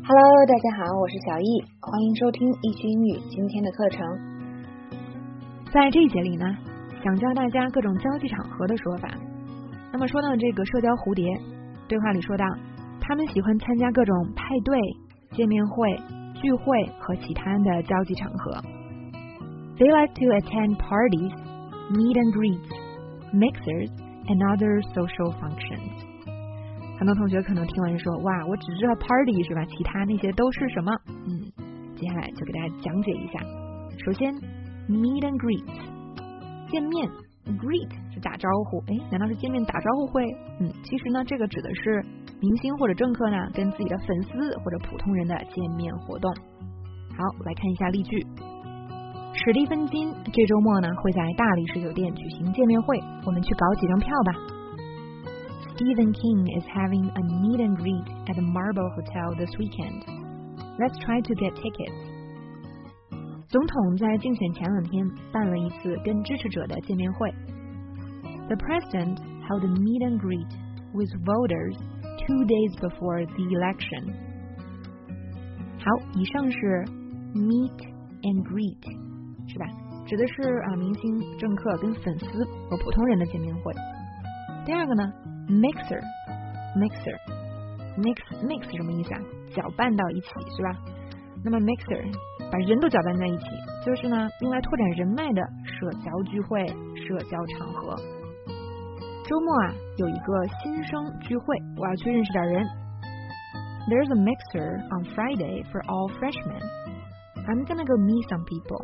Hello， 大家好，我是小易，欢迎收听易趣英语今天的课程。 在这一节里呢，想教大家各种交际场合的说法。那么说到这个社交蝴蝶，对话里说到，他们喜欢参加各种派对、见面会、聚会和其他的交际场合。They like to attend parties, meet and greets, mixers, and other social functions. 很多同学可能听完说，哇，我只知道 party 是吧？其他那些都是什么？接下来就给大家讲解一下。首先 meet and greet 见面 greet 是打招呼，难道是见面打招呼会？其实呢，这个指的是明星或者政客呢跟自己的粉丝或者普通人的见面活动。好，来看一下例句。史蒂芬金这周末呢会在大理石酒店举行见面会，我们去搞几张票吧。Stephen King is having a meet and greet at the Marble Hotel this weekend. Let's try to get tickets. 总统在竞选前2天办了一次跟支持者的见面会。The president held a meet and greet with voters 2 days before the election. 好，以上是 meet and greet 是吧？指的是明星、政客跟粉丝和普通人的见面会。第二个呢？Mix什么意思啊？搅拌到一起是吧？那么 mixer 把人都搅拌在一起，就是呢用来拓展人脉的社交聚会、社交场合。周末有一个新生聚会，我要去认识点人。There's a mixer on Friday for all freshmen. I'm gonna go meet some people.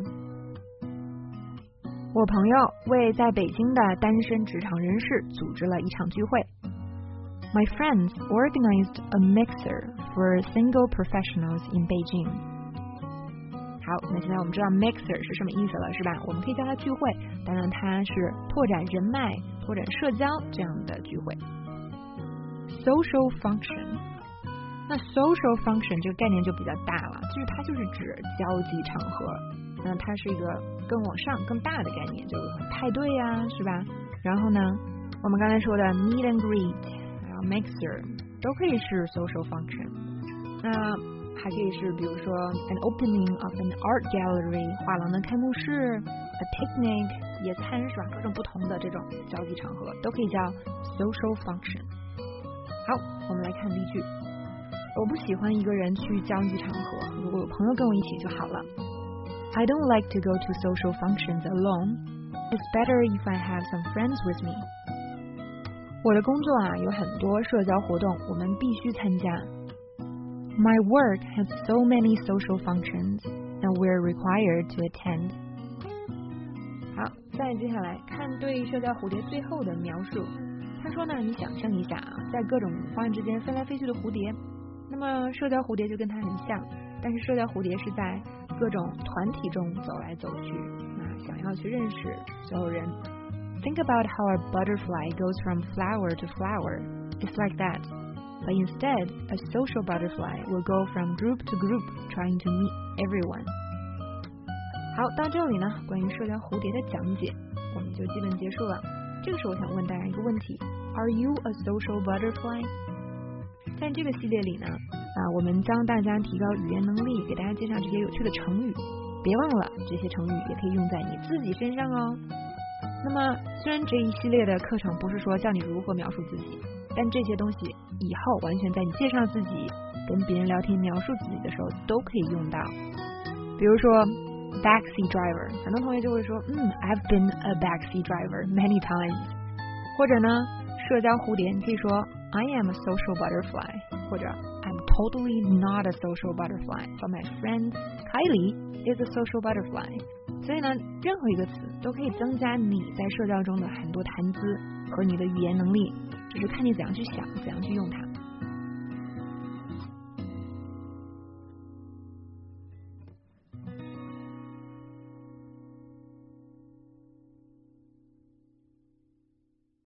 我朋友为在北京的单身职场人士组织了一场聚会。My friends organized a mixer for single professionals in Beijing. 好，那现在我们知道 mixer 是什么意思了，是吧？我们可以叫它聚会，当然它是拓展人脉、拓展社交这样的聚会。Social function， 那 social function 这个概念就比较大了，它就是指交际场合，那它是一个更往上、更大的概念，就是派对呀，是吧？然后呢，我们刚才说的 meet and greet。Mixer 都可以是 social function， 那还可以是比如说 an opening of an art gallery 画廊的开幕式 a picnic 野餐是吧？各种不同的这种交际场合都可以叫 social function。 好，我们来看例句。我不喜欢一个人去交际场合，如果有朋友跟我一起就好了。I don't like to go to social functions alone. It's better if I have some friends with me.我的工作有很多社交活动，我们必须参加。My work has so many social functions that we're required to attend. 好，再接下来看对社交蝴蝶最后的描述。他说呢，你想象一下在各种花园之间飞来飞去的蝴蝶，那么社交蝴蝶就跟它很像，但是社交蝴蝶是在各种团体中走来走去，想要去认识所有人。Think about how a butterfly goes from flower to flower. It's like that. But instead, a social butterfly will go from group to group, trying to meet everyone. 好，到这里呢，关于社交蝴蝶的讲解，我们就基本结束了。这个时候我想问大家一个问题 ：Are you a social butterfly？ 在这个系列里呢，我们教大家提高语言能力，给大家介绍这些有趣的成语。别忘了，这些成语也可以用在你自己身上哦。那么虽然这一系列的课程不是说教你如何描述自己，但这些东西以后完全在你介绍自己、跟别人聊天描述自己的时候都可以用到。比如说 backseat driver， 很多同学就会说I've been a backseat driver many times。 或者呢，社交蝴蝶你可以说 I am a social butterfly， 或者 I'm totally not a social butterfly but my friend Kylie is a social butterfly。所以呢，任何一个词都可以增加你在社交中的很多谈资和你的语言能力，只是看你怎样去想，怎样去用它。